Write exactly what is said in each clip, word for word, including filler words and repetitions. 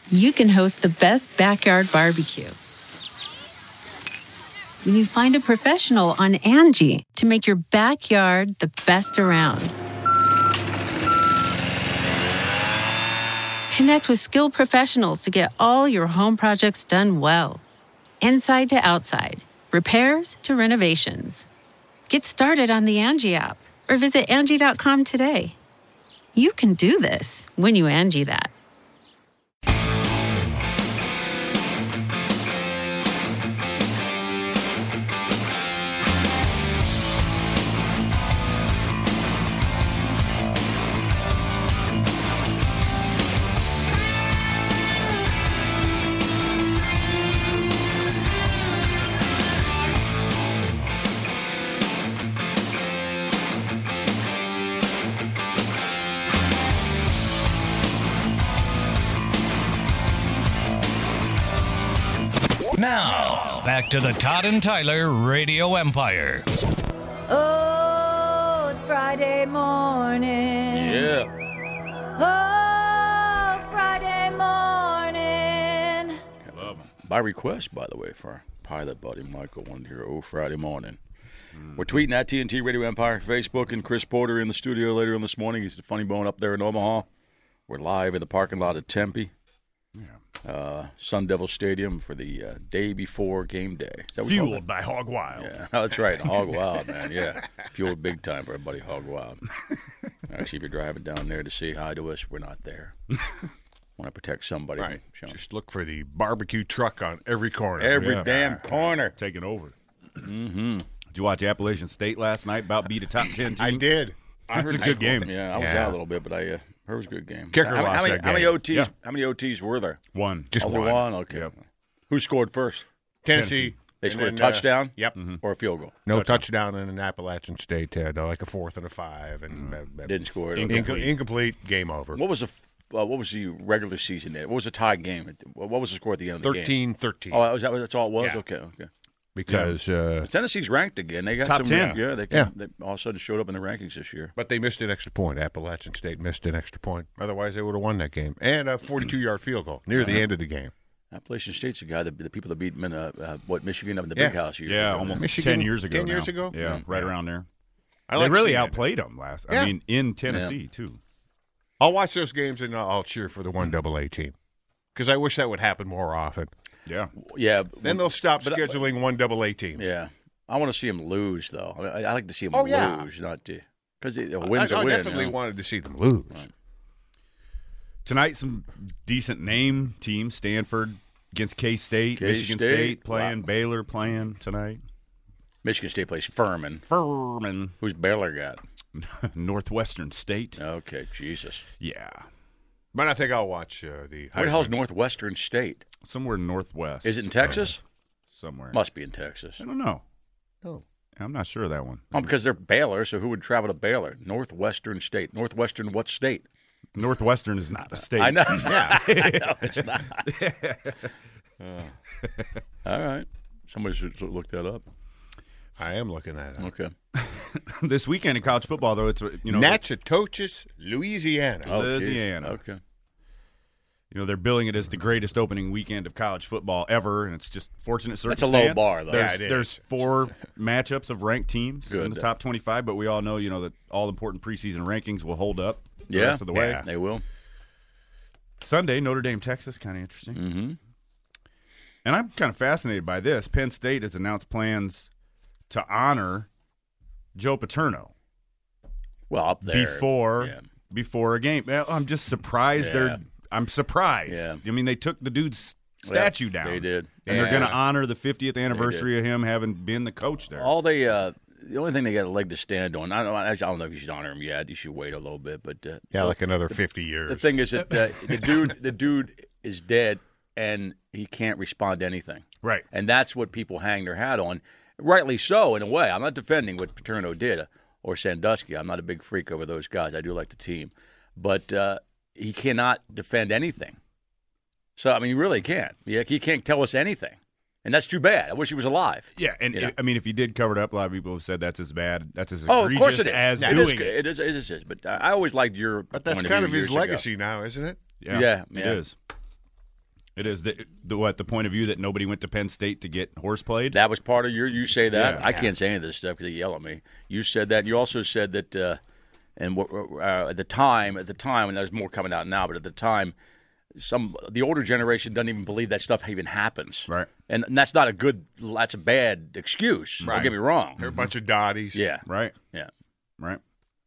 you can host the best backyard barbecue. When you find a professional on Angie to make your backyard the best around. Connect with skilled professionals to get all your home projects done well. Inside to outside, repairs to renovations. Get started on the Angie app or visit Angie dot com today. You can do this when you Angie that. Now, back to the Todd and Tyler Radio Empire. Oh, it's Friday morning. Yeah. Oh, Friday morning. Uh, by request, by the way, for our pilot buddy Michael, wanted to hear Oh Friday Morning. Mm. We're tweeting at T N T Radio Empire, Facebook, and Chris Porter in the studio later on this morning. He's the funny bone up there in Omaha. We're live in the parking lot at Tempe. Yeah. Uh, Sun Devil Stadium for the uh, day before game day. Fueled by Hog Wild. Yeah, oh, that's right. Hog Wild, man. Yeah. Fueled big time for everybody, Hog Wild. Actually, if you're driving down there to say hi to us, we're not there. Want to protect somebody. Right. Just look for the barbecue truck on every corner. Every yeah. damn corner. Taking over. Mm-hmm. Did you watch Appalachian State last night? About beat a top ten team? I did. I heard it was a good game. Yeah, I was yeah. out a little bit, but I uh, heard it was a good game. Kicker how, lost how many, that how many game. O Ts? Yeah. How many O Ts were there? One. Just Only one. one? Okay. Yep. Who scored first? Tennessee. They scored then, a touchdown? Uh, yep. Mm-hmm. Or a field goal? No touchdown, touchdown and an Appalachian State had uh, like a fourth and a five. and mm. uh, Didn't score it. Incomplete. Incomplete. Game over. What was the uh, what was the regular season there? What was the tie game? What was the score at the end of the game? thirteen thirteen. Oh, was that, that's all it was? Yeah. Okay, okay. Because uh, Tennessee's ranked again. They got top some, ten. Yeah, they, yeah. they all of a sudden showed up in the rankings this year. But they missed an extra point. Appalachian State missed an extra point. Otherwise, they would have won that game. And a forty-two-yard field goal near the end of the game. Appalachian State's the guy, that, the people that beat uh, uh, what Michigan up in the yeah. big house years Yeah, ago. almost Michigan, ten years ago ten now. years ago? Yeah, Yeah. right Yeah. around there. I they like really seeing outplayed them last. Yeah. I mean, in Tennessee, Yeah. too. I'll watch those games and I'll cheer for the one double A team because I wish that would happen more often. Yeah. Yeah. Then they'll stop but, scheduling one double A teams. Yeah. I want to see them lose, though. I, mean, I, I like to see them Oh, yeah. lose, not to – because a win's I, a I win. definitely you know? wanted to see them lose. Right. Tonight, some decent name teams. Stanford against K-State. Michigan K-State. State playing. Wow. Baylor playing tonight. Michigan State plays Furman. Furman. Who's Baylor got? Northwestern State. Okay, Jesus. Yeah. But I think I'll watch uh, the. Where the hell's Heisman. Northwestern State? Somewhere northwest. Is it in Texas? Uh, somewhere. Must be in Texas. I don't know. Oh. I'm not sure of that one. Oh, because they're Baylor, so who would travel to Baylor? Northwestern State. Northwestern what state? Northwestern is not a state. I know. Yeah. I know it's not. Uh, all right. Somebody should look that up. I am looking at it. Okay. This weekend in college football, though, it's, you know. Natchitoches, Louisiana. Oh, geez. Louisiana. Okay. You know, they're billing it as the greatest opening weekend of college football ever, and it's just fortunate That's circumstance. a low bar, though. There's, Yeah, it is. there's four matchups of ranked teams Good. in the top twenty-five, but we all know, you know, that all important preseason rankings will hold up the Yeah. rest of the way. Yeah. They will. Sunday, Notre Dame, Texas, kind of interesting. Mm-hmm. And I'm kind of fascinated by this. Penn State has announced plans to honor Joe Paterno Well, up there. before Yeah. before a game. Well, I'm just surprised Yeah. they're I'm surprised. Yeah. I mean, they took the dude's statue Yeah, down. They did. And they're Yeah. going to honor the fiftieth anniversary of him having been the coach there. All they, uh, the only thing they got a leg to stand on, I don't, I don't know if you should honor him yet. You should wait a little bit. But uh, Yeah, like another fifty years. the thing is that uh, the dude, the dude is dead, and he can't respond to anything. Right. And that's what people hang their hat on. Rightly so, in a way. I'm not defending what Paterno did or Sandusky. I'm not a big freak over those guys. I do like the team. But uh, he cannot defend anything. So, I mean, he really can't. He, he can't tell us anything. And that's too bad. I wish he was alive. Yeah, and You know? I mean, if he did cover it up, a lot of people have said that's as bad. That's as Oh, of egregious course it is. as it, doing is it. it is. It is. It is. But I always liked your But that's point kind of of view his years ago. legacy now, isn't it? Yeah, Yeah, it yeah. is. It is the, the what the point of view that nobody went to Penn State to get horse played. That was part of your. You say that. Yeah. I can't say any of this stuff because they yell at me. You said that. You also said that, uh, and uh, at the time, at the time, and there's more coming out now, but at the time, some the older generation doesn't even believe that stuff even happens. Right. And, and that's not a good. That's a bad excuse. Right. Don't get me wrong. They're a bunch of dotties. Yeah. Right. Yeah. Right.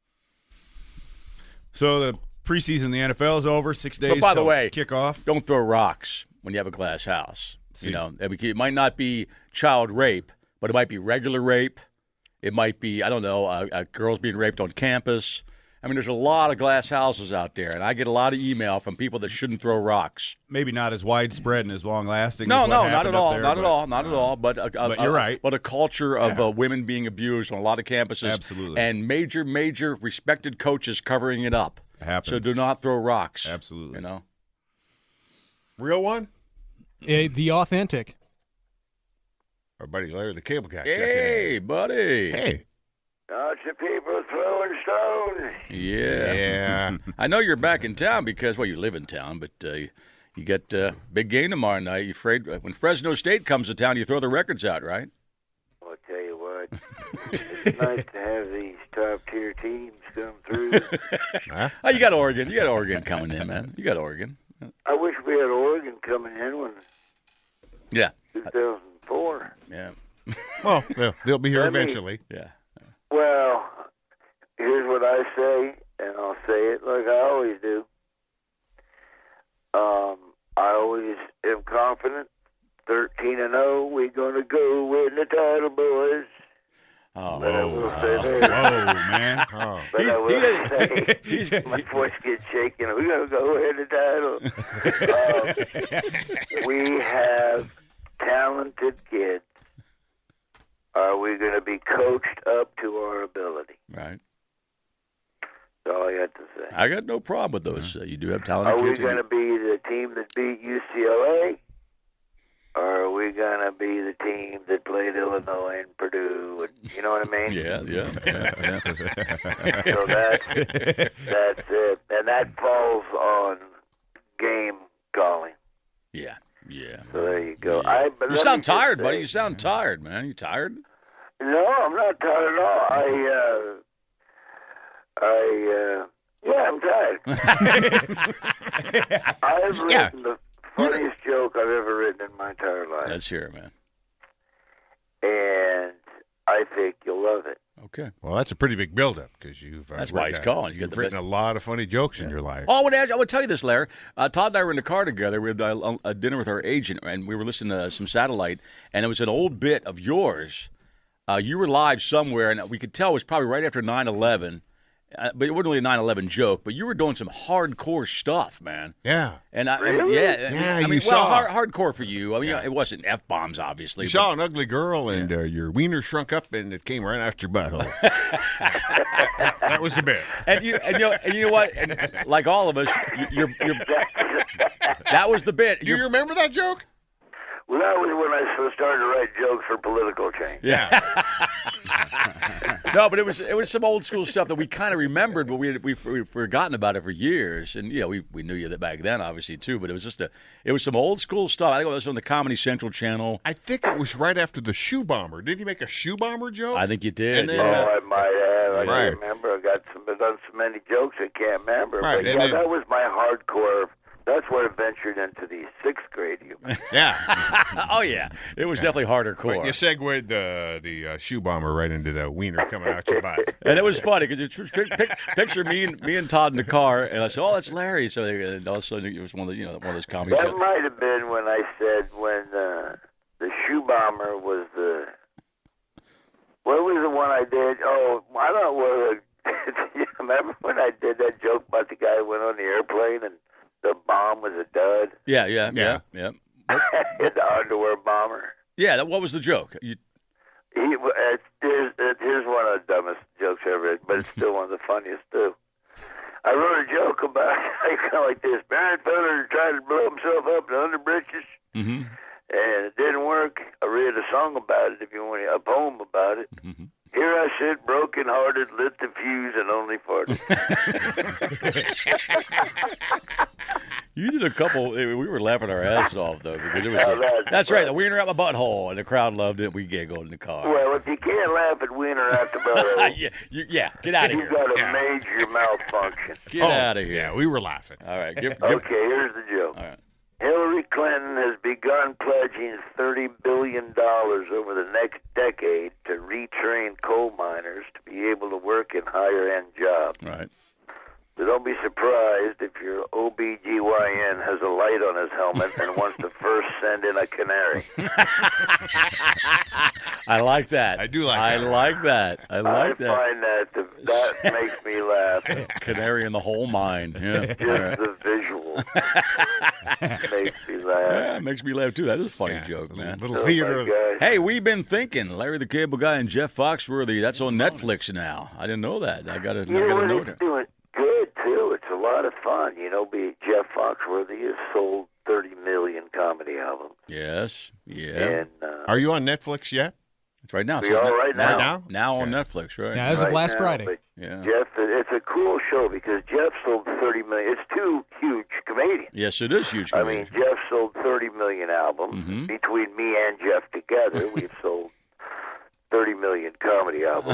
So the preseason in the N F L is over. Six days. But by the till way, kickoff. Don't throw rocks when you have a glass house. See. You know, it might not be child rape, but it might be regular rape. It might be, I don't know, uh, uh, girls being raped on campus. I mean, there's a lot of glass houses out there, and I get a lot of email from people that shouldn't throw rocks. Maybe not as widespread and as long lasting. No, as what no, not happened at up all, there, not but, at all, not at uh, all. But, a, but a, you're a, right. But a culture of Yeah. uh, women being abused on a lot of campuses. Absolutely. And major, major respected coaches covering it up. It happens. So do not throw rocks. Absolutely. You know. Real one? Eh, the authentic. Our buddy Larry the Cable Guy. Hey, buddy. Hey. Lots of people throwing stones. Yeah. Yeah. I know you're back in town because, well, you live in town, but uh, you, you got uh, big game tomorrow night. You afraid when Fresno State comes to town, you throw the records out, right? I'll tell you what, it's nice to have these top-tier teams come through. Huh? Oh, you got Oregon. You got Oregon coming in, man. You got Oregon. I wish we had Oregon coming in when Yeah. two thousand four. Yeah. Well, they'll, they'll be here Let me- eventually. Yeah. Well, here's what I say, and I'll say it like I always do. Um, I always am confident. thirteen and oh, we're going to go win the title, boys. Oh, But I will say Whoa, this. man. Oh. But I will say, He's, my voice gets shaking. We're going to go win the title. um, we have talented kids. Are we going to be coached up to our ability? right. That's all I got to say. I got no problem with those. Uh, you do have Are talented we kids. going to be the team that beat U C L A? Or are we going to be the team that played Illinois and Purdue? And, you know what I mean? Yeah, yeah, yeah, yeah. So that's, that's it. And that falls on game calling. yeah, yeah. So there you go. Yeah. I, but You let sound me just tired, say- buddy. You sound tired, man. You tired? No, I'm not tired at all. I, uh, I, uh, yeah, I'm tired. I've written Yeah. the funniest joke I've ever written in my entire life. Let's hear it, man. And I think you'll love it. Okay. Well, that's a pretty big buildup because you've uh, That's why written he's a- calling. He's got You've the written best- a lot of funny jokes in your life. Oh, I would, ask, I would tell you this, Larry. Uh, Todd and I were in the car together. We had uh, a dinner with our agent, and we were listening to some satellite, and it was an old bit of yours. Uh, you were live somewhere, and we could tell it was probably right after nine eleven. Uh, but it wasn't really a nine eleven joke, but you were doing some hardcore stuff, man. Yeah. And I, I mean, Really? yeah, Yeah, I you mean, saw. well, hard, hardcore for you. I mean, it wasn't f bombs, obviously. You but- saw an ugly girl and uh, your wiener shrunk up and it came right out your butthole. That was the bit. and you, and you, know, and you know what? And like all of us, you- you're, you're, that was the bit. Do you You're- remember that joke? Well, that was when I so started to write jokes for political change. Yeah. No, but it was it was some old school stuff that we kind of remembered, but we had, we we've forgotten about it for years. And you know, we we knew you that back then, obviously too. But it was just a it was some old school stuff. I think it was on the Comedy Central channel. I think it was right after the shoe bomber. Did he make a shoe bomber joke? I think you did. And then, yeah. Oh, I might have. I Right. can't remember. I got some, I've done so many jokes I can't remember. Right, But and yeah, then- that was my hardcore. That's where I ventured into the sixth grade humor. Yeah. oh yeah, it was definitely harder core. But you segued the the uh, shoe bomber right into the wiener coming out your butt. And it was funny because you pic- pic- picture me and me and Todd in the car, and I said, "Oh, that's Larry." So they, and all of a sudden, it was one of the, you know one of those comedy That shows. might have been when I said when uh, the shoe bomber was the. What was the one I did? Oh, I don't know. What, you remember when I did that joke about the guy who went on the airplane and the bomb was a dud? Yeah, yeah, yeah, yeah, The underwear bomber. yeah. That, what was the joke? You, He, it's, here's, here's one of the dumbest jokes I ever read, but it's still one of the funniest, too. I wrote a joke about kind of like this. Barry Feller tried to blow himself up in underbreeches, mm-hmm. and it didn't work. I read a song about it, if you want, a poem about it. Mm-hmm. Here I sit, broken-hearted, lit the fuse, and only farted. You did a couple. We were laughing our asses off though because it was. Oh, A, that's that's fun. right. The wiener out my butthole, and the crowd loved it. We giggled in the car. Well, if you can't laugh at Wiener out the butthole, yeah, you, yeah, get out of you here. got a Yeah. major malfunction. Get Oh, out of here. Yeah, we were laughing. All right. Give, give, Okay, here's the joke. All right. Hillary Clinton has begun pledging thirty billion dollars over the next decade to retrain coal miners to be able to work in higher-end jobs. Right. So don't be surprised if your O B G Y N has a light on his helmet and wants to first send in a canary. I like that. I do like I that. like that. I like I that. find that the, that makes me laugh. Canary in the whole mine. Yeah. Just All right. the visual makes me Yeah, laugh. it makes me laugh too. That is a funny Yeah, joke, little, man. Little Oh, theater. my of- gosh. Hey, we've been thinking. Larry the Cable Guy and Jeff Foxworthy. That's on Netflix now. I didn't know that. I got to. I You know got to what? know It's that. doing good too. It's a lot of fun. You know, be Jeff Foxworthy has sold thirty million comedy albums, Yes. Yeah. and uh, Are you on Netflix yet? It's right now. we So it's are not- right now. Right now? Now on Okay. Netflix, right? Yeah, as of right last now, Friday. but Yeah. Jeff, it's a cool show because Jeff sold thirty million. It's two huge comedians. Yes, it is huge. I mean, Jeff sold thirty million albums. Mhm. Between me and Jeff together, we've sold thirty million comedy albums.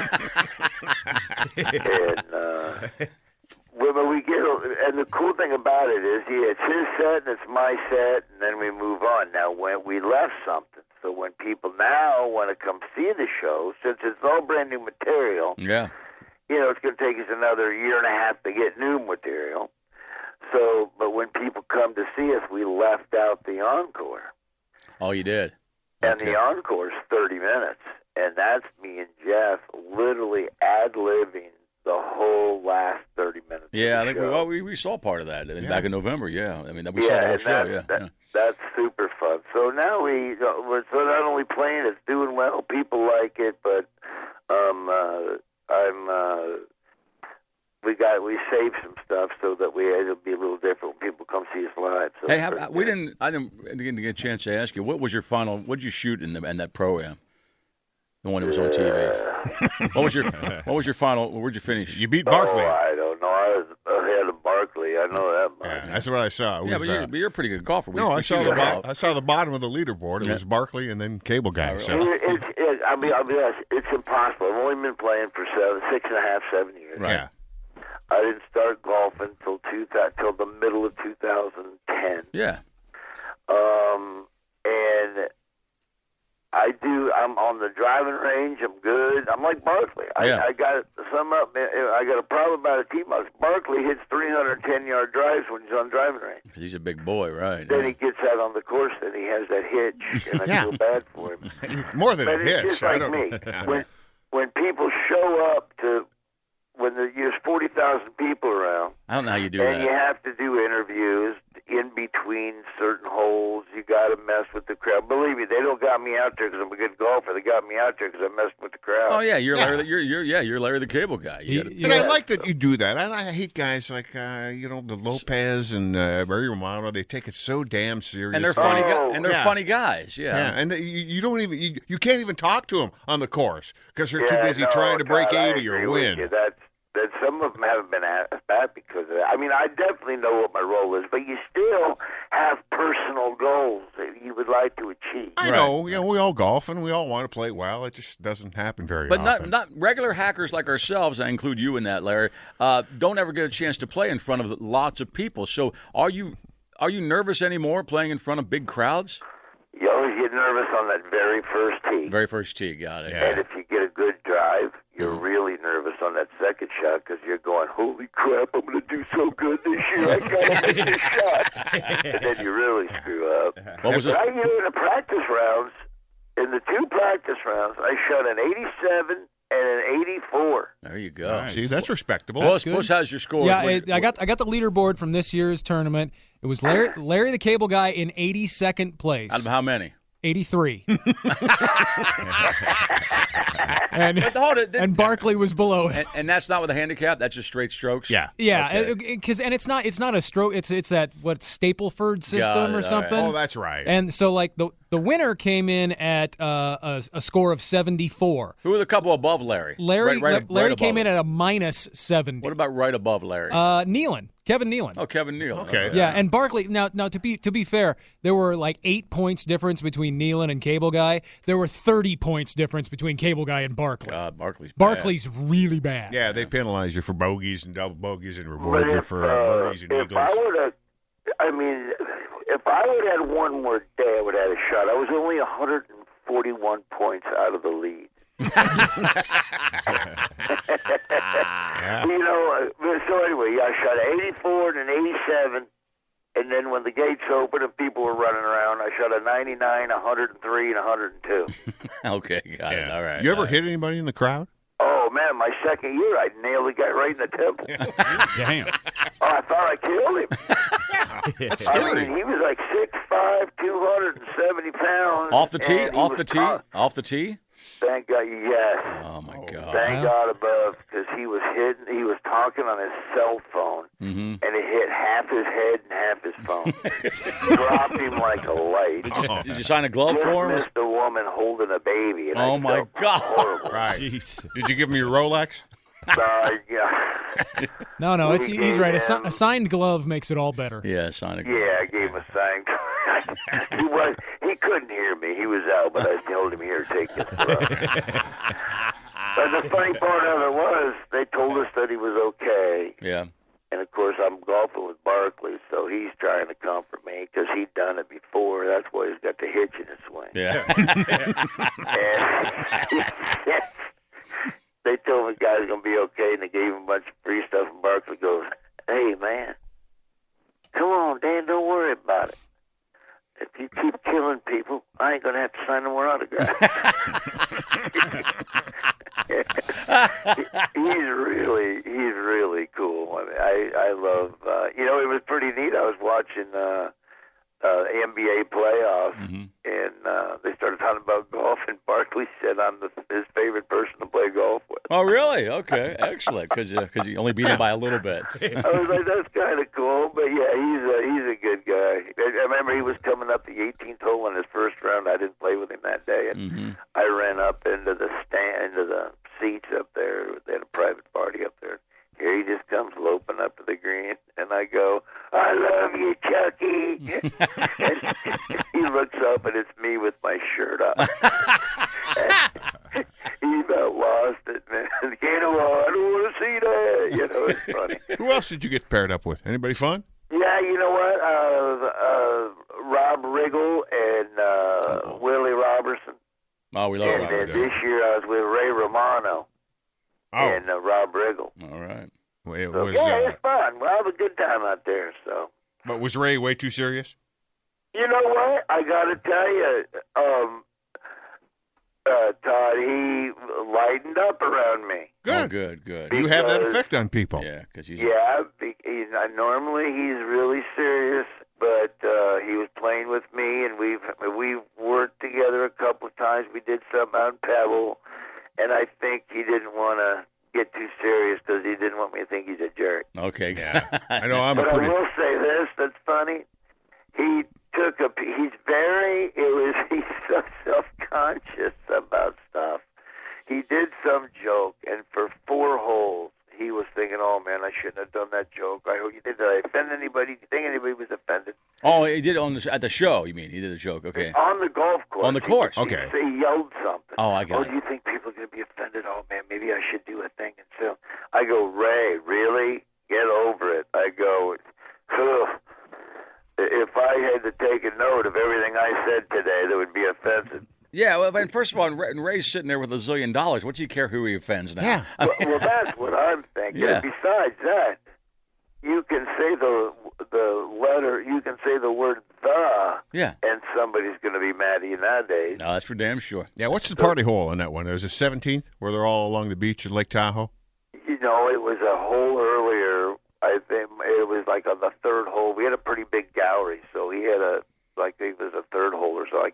and uh, well, we get, and the cool thing about it is, yeah, it's his set and it's my set, and then we move on. Now, when we left something, so when people now want to come see the show, since it's all brand new material, yeah. you know, it's going to take us another year and a half to get new material. So, but when people come to see us, we left out the encore. Oh, you did. And Okay. the encore is thirty minutes. And that's me and Jeff literally ad-libbing the whole last thirty minutes. Yeah, I of the think we, show. well, we we saw part of that Yeah. back in November. Yeah, I mean we yeah, saw the whole and show. that's, Yeah, that, yeah. that's super fun. So now we, uh, we're so not only playing, it's doing well. People like it, but um, uh, I'm. Uh, we got we saved some stuff so that we it'll be a little different when people come see us live. So Hey, how, we didn't. I didn't, didn't get a chance to ask you. What was your final? What did you shoot in the in that pro-am? The one that was on T V. What was your What was your final? Where'd you finish? You beat Barkley. Oh, I don't know. I was ahead of Barkley. I know that much. Yeah, that's what I saw. It yeah, was, but you're, uh, but you're a pretty good golfer. We- no, we I saw figured the it bo- out. I saw the bottom of the leaderboard. It Yeah. was Barkley and then Cable Guy. Oh, So. It- it's, it, I mean, I'll be honest. It's impossible. I've only been playing for seven, six and a half, seven years. Right. Yeah. I didn't start golfing till two till the middle of two thousand ten. Yeah. Um, and I do. I'm on the driving range. I'm good. I'm like Barkley. I, Yeah. I got some up. I got a problem about a tee box. Barkley hits three hundred ten yard drives when he's on driving range. 'Cause he's a big boy, right? Then yeah. he gets out on the course, and he has that hitch, and I Yeah. feel bad for him. More than But a it's hitch. just I like don't me. When when people show up to when the, there's forty thousand people around, I don't know how you do and that. you have to do interviews in between certain holes. You got to mess with the crowd. Believe me, they don't got me out there because I'm a good golfer. They got me out there because I messed with the crowd. Oh yeah, you're Yeah. Larry. The, you're you're yeah, you're Larry the Cable Guy. You You- gotta- you And I know, like that you do that. I, I hate guys like uh, you know the Lopez and uh, Barry Romano. They take it so damn serious. and they're funny Oh, guys. And they're yeah. funny guys. Yeah. Yeah, and you, you don't even you, you can't even talk to them on the course because they're Yeah, too busy no, trying to break Todd, I eighty or agree with win. you. That's that. Some of them haven't been asked that because of that. I mean, I definitely know what my role is, but you still have personal goals that you would like to achieve. I know, you know, we all golf and we all want to play well. It just doesn't happen very But not often. not regular hackers like ourselves. I include you in that, Larry. Uh, don't ever get a chance to play in front of lots of people. So are you are you nervous anymore playing in front of big crowds? You always get nervous on that very first tee. Very first tee, got it. Yeah. And if you get a good drive, you're Mm-hmm. really nervous on that second shot because you're going, holy crap, I'm going to do so good this year. I got to make this shot. And then you really screw up. What was But this? I, you know, in the practice rounds, in the two practice rounds, I shot an eighty-seven and an eighty-four. There you go. See, that's respectable. Plus, good. plus, how's your score? Yeah, What- it, I got I got the leaderboard from this year's tournament. It was Larry, Larry the Cable Guy in eighty-second place. Out of how many? eighty-three. and But hold it, and Barkley was below it. and, and that's not with a handicap. That's just straight strokes. Yeah. Yeah, Okay. because and it's not it's not a stroke. It's it's that what Stapleford system Got it, or all right. something. Oh, that's right. And so like the the winner came in at uh, a, a score of seventy-four. Who are the couple above Larry? Larry Right- right- Larry right came above in him. at a minus seventy. What about right above Larry? uh, Nealon, Kevin Nealon. oh, Kevin Neal. Okay. Yeah, and Barkley. Now, now to be to be fair, there were like eight points difference between Nealon and Cable Guy. There were thirty points difference between Cable Guy and Barkley. God, Barkley's bad. Barkley's really bad. Yeah, they penalize you for bogeys and double bogeys and But reward you if, for uh, uh, birdies and if eagles. I would have, I mean, if I would have had one more day, I would have had a shot. I was only one hundred forty-one points out of the lead. Yeah. You know, uh, so anyway, yeah, I shot an eighty-four and an eighty-seven, and then when the gates opened and people were running around, I shot a ninety-nine, one hundred three, and one hundred two. Okay, got it. Yeah. All right. You ever all right. hit anybody in the crowd? Oh, man, my second year, I nailed the guy right in the temple. Damn. Oh, I thought I killed him. That's I scary. mean, he was like six five, two hundred seventy pounds. Off the tee? and he Off was the tee? tall. Off the tee? Thank God, yes. Oh, my God. Thank God above, because he was hidden. He was talking on his cell phone, Mm-hmm. and it hit half his head and half his phone. Dropped him like a light. Did you, did you sign a glove Just for him? missed a woman holding a baby. And Oh, I my felt God. Horrible. Right. Jeez. Did you give him your Rolex? Uh, yeah. No, no, it's We he's gave right. A, si- him- a signed glove makes it all better. Yeah, sign a glove. Yeah, I gave him a sign. he was. He couldn't hear me. He was out, but I told him, "Here, take this." But the funny part of it was, they told us that he was okay. Yeah. And of course, I'm golfing with Barkley, so he's trying to comfort me because he'd done it before. That's why he's got the hitch in his swing. Yeah. And they told me the guy's gonna be okay, and they gave him a bunch of free stuff. And Barkley goes, "Hey, man, come on, Dan, don't worry about it. If you keep killing people, I ain't gonna have to sign no more autographs." he's really, he's really cool. I mean, I, I love. Uh, you know, it was pretty neat. I was watching uh, uh, N B A playoffs, Mm-hmm. and uh, they started talking about golf, and Barkley said I'm the, his favorite person to play golf with. Oh, really? Okay, excellent. Because because you only beat him by a little bit. I was like, that's kind of cool, but yeah, he's a he's a good guy. I I remember he was coming up the eighteenth hole in his first round. I didn't play with him that day, and Mm-hmm. I ran up into the stand, into the seats up there. They had a private party up there. Here he just comes loping up to the green, and I go, "I love you, Chucky." And he looks up, and it's me with my shirt up. He about lost it, man. You know, I don't want to see that. You know, it's funny. Who else did you get paired up with? Anybody fun? Yeah, you know what? Uh, uh, Rob Riggle and uh, Willie Robertson. Oh, we love And Robert. then this year I was with Ray Romano Oh, and uh, Rob Riggle. All right. well, it So, was. yeah, Uh, it's fun. We'll have a good time out there. So, but was Ray way too serious? you know what? I got to tell you, um, uh, Todd, he lightened up around me. Good. Oh, good, good. You have that Because- effect on people. Yeah, because he's Yeah, be- he's uh, normally he's really serious, but uh, he was playing with me, and we've we've worked together a couple of times. We did something out in Pebble, and I think he didn't want to get too serious because he didn't want me to think he's a jerk. okay. Yeah. I know I'm a But pretty. I will say this: that's funny. He took a. He's very. It was. He's so self-conscious about stuff. He did some joke, and for four holes, he was thinking, "Oh man, I shouldn't have done that joke. I hope you did. Did I offend anybody? Do you think anybody was offended?" Oh, he did it on the, at the show. You mean he did a joke? Okay. On the golf course. On the course. He, Okay. He, he yelled something. Oh, I got Oh, it. do you think people are going to be offended? Oh man, maybe I should do a thing. And so I go, Ray, really? Get over it. I go, ugh. If I had to take a note of everything I said today that would be offensive. Yeah. Well, but first of all, Ray- Ray's sitting there with a zillion dollars. What's he care who he offends now? Yeah. I Well, mean, well, that's what I'm thinking. Yeah. And besides that, you can say the the letter, you can say the word the, yeah. and somebody's going to be mad at you nowadays. No, that's for damn sure. Yeah, what's the party hole on that one? It was the seventeenth, where they're all along the beach in Lake Tahoe. You know, it was a hole earlier. I think it was like on the third hole. We had a pretty big gallery, so he had a like it was a third hole or so. I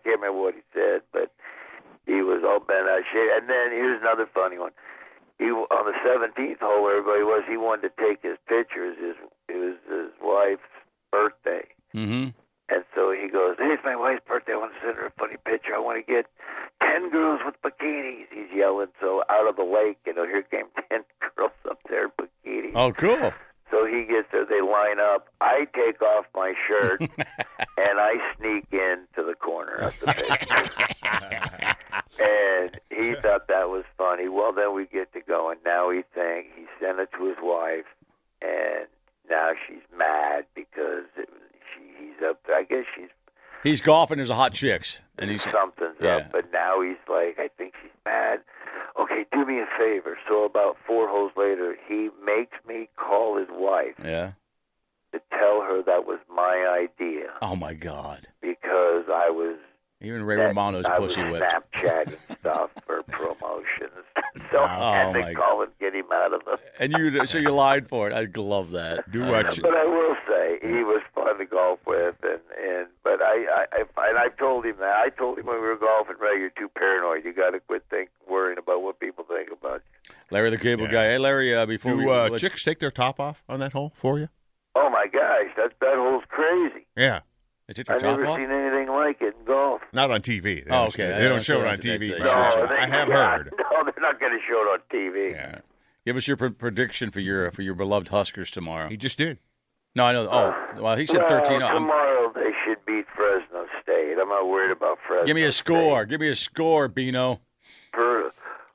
can't remember what he said, but he was all bent out of shape. And then here's another funny one. He on the seventeenth hole, where everybody was, he wanted to take his pictures. His it was his wife's birthday, Mm-hmm. and so he goes, "Hey, it's my wife's birthday. I want to send her a funny picture. I want to get ten girls with bikinis." He's yelling. So out of the lake, you know, here came ten girls up there in bikinis. Oh, cool. So he gets there, they line up. I take off my shirt, and I sneak into the corner of the picture. And he thought that was funny. Well, then we get to go, and now he think he sent it to his wife, and now she's mad because it, she, he's up there. I guess she's He's golfing. There's a hot chicks, and he's something's yeah. up, but now he's like, I think she's mad. Okay, do me a favor. So about four holes later, he makes me call his wife yeah. to tell her that was my idea Oh my God. because I was Even Ray that- Romano's I was pussy whipped. Snapchatting stuff for promotions. So Oh, I had my to call and get him out of the. And you, so you lied for it. I love that. Do I what love you- But I will say he was fun to golf with, and and but I I, I and I told him that I told him when we were golfing, Ray, you're too paranoid. You got to quit think worrying about what people think about you. Larry the Cable Yeah. Guy. Hey, Larry, uh, before we Do uh, let- chicks take their top off on that hole for you? Oh my gosh, that that hole's crazy. Yeah. They took your I've top never off? seen anything like it in golf. Not on T V. They Oh, don't- okay. They I- don't I show it saw on that T V. today. but No, they, I have yeah, heard. No, they're not going to show it on T V. Yeah. Give us your pr- prediction for your for your beloved Huskers tomorrow. He just did. No, I know. Oh, well, he said Well, thirteen. Oh, I'm- tomorrow they should beat Fresno State. I'm not worried about Fresno. give me a score. Give me a score, Bino. For,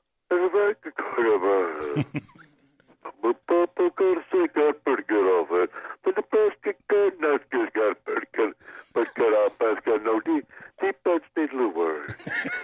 State got pretty good off it, but the basket got Huskers got pretty good, but got our basket no deep. Deep bets need little word.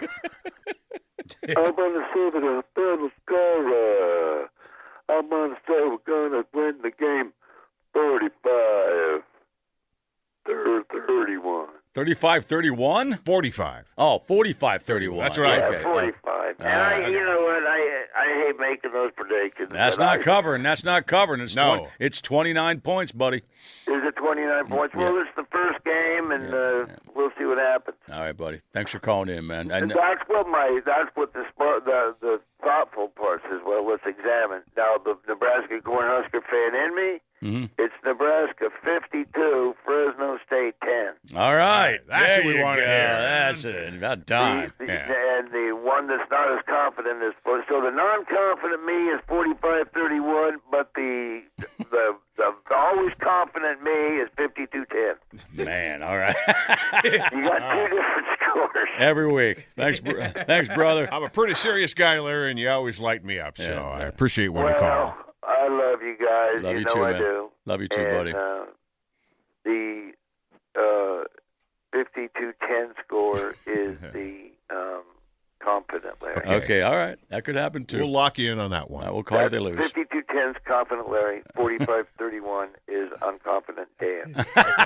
I'm going to say that a battle scorer. I'm going to say we're going to win the game thirty-five, thirty-one. thirty-five thirty-one? forty-five. Oh, forty-five thirty-one. That's right. Okay. Yeah, forty-five. Oh. And I, All right. you know what? I I hate making those predictions. That's but not I, covering. That's not covering. It's No. twenty, it's twenty-nine points, buddy. Is it twenty-nine points? Well, Yeah. it's the first game, and Yeah, uh, yeah. we'll see what happens. All right, buddy. Thanks for calling in, man. And And that's what my that's what the smart the the thoughtful parts is. Well, let's examine now the Nebraska Cornhusker fan in me. Mhm. It's Nebraska fifty-two, Fresno State ten. all right, That's there what we you wanna go. hear. That's it. About time. The- the- Yeah. And the one that's not as confident is so the non-confident me is forty-five thirty-one, but the the the always confident me is fifty-two ten. Man, all right. You got two different scores. Every week. Thanks, br- thanks, brother. I'm a pretty serious guy, Larry, and you always light me up. So Yeah, I yeah. appreciate when you call. Well, I love you guys. Love you you know too, I man. do. Love you too, and, buddy. Uh, the uh, fifty-two ten score is the um, confident Larry. Okay. Okay, all right. That could happen too. We'll lock you in on that All one. right, we'll call it they lose. fifty-two ten's confident Larry. forty-five thirty-one is unconfident Dan.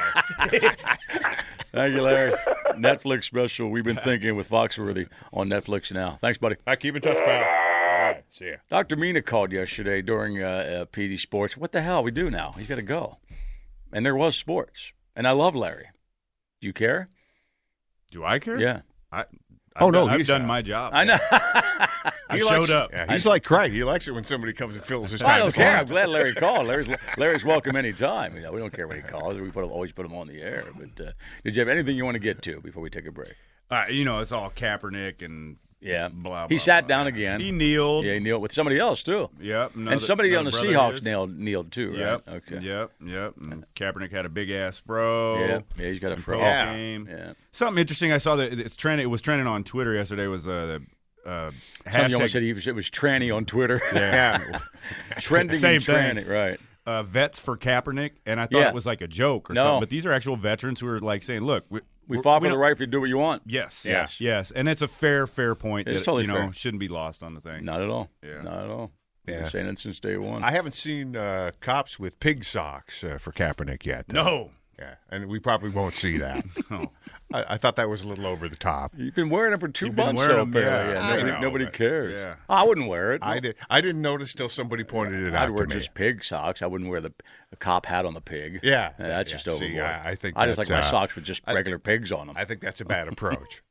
Thank you, Larry. Netflix special. We've been thinking with Foxworthy on Netflix now. Thanks, buddy. I keep in touch, pal. All right. See ya. Doctor Mina called yesterday during uh, uh, P D Sports. What the hell we do now? He's got to go. And there was sports. And I love Larry. Do you care? Do I care? Yeah. I, Oh, I've no, done, I've he's, done uh, my job. I know. I He showed likes, up. Yeah, he's like Craig. He likes it when somebody comes and fills his time. I don't to care. phone. I'm glad Larry called. Larry's Larry's welcome anytime. You know, we don't care when he calls. We put, always put him on the air. But uh, did you have anything you want to get to before we take a break? Uh, you know, it's all Kaepernick and Yeah. blah, blah, He sat blah. down again. He kneeled. Yeah, he kneeled with somebody else, too. Yep. another- and somebody on the another brother Seahawks of his. nailed, kneeled, too, right? Yep. Okay. Yep. Yep. And Kaepernick had a big ass fro. Yeah. Yeah, he's got a fro. Yeah. Game. Yeah. Something interesting I saw that it's trending. It was trending on Twitter yesterday. Was uh, the uh, Somebody almost hashtag said he was, it was tranny on Twitter. Yeah. Trending Same and thing. tranny, right. uh, vets for Kaepernick, and I thought Yeah. it was like a joke or No. something. But these are actual veterans who are like saying, "Look, we, We we're- fought for we the don't- right for you to do what you want. Yes, Yes. yes, and it's a fair, fair point. It's that, totally you know fair. shouldn't be lost on the thing. Not at all. Yeah. Not at all. We've Yeah. been saying it since day one. I haven't seen uh, cops with pig socks uh, for Kaepernick yet. though. No, Yeah, and we probably won't see that. No. I, I thought that was a little over the top. You've been wearing them for two You've been months, wearing so them, yeah. apparently. I nobody, know, nobody but- cares. yeah. I wouldn't wear it. I did. I didn't notice till somebody pointed it out I'd wear to me. just pig socks. I wouldn't wear the, the cop hat on the pig. Yeah. that's Yeah. just See, overboard. I- I think I just like that's, my uh, socks with just I- regular pigs on them. I think that's a bad approach.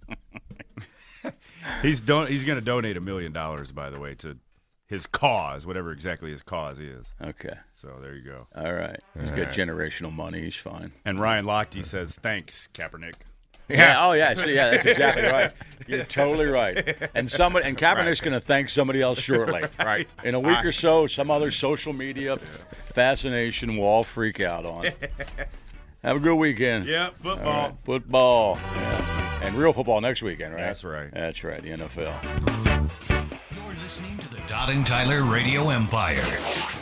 He's don- He's going to donate a million dollars, by the way, to his cause, whatever exactly his cause is. Okay. So there you go. All right. He's got generational money. He's fine. And Ryan Lochte says, thanks, Kaepernick. Yeah. Oh, yeah. See, yeah, that's exactly right. You're totally right. And somebody and Kaepernick's going to thank somebody else shortly. Right. In a week I- or so, some other social media fascination will all freak out on. Have a good weekend. Yeah, All football. right. Football. Yeah. And real football next weekend, right? That's right. That's right. The N F L. You're listening to the Todd and Tyler Radio Empire.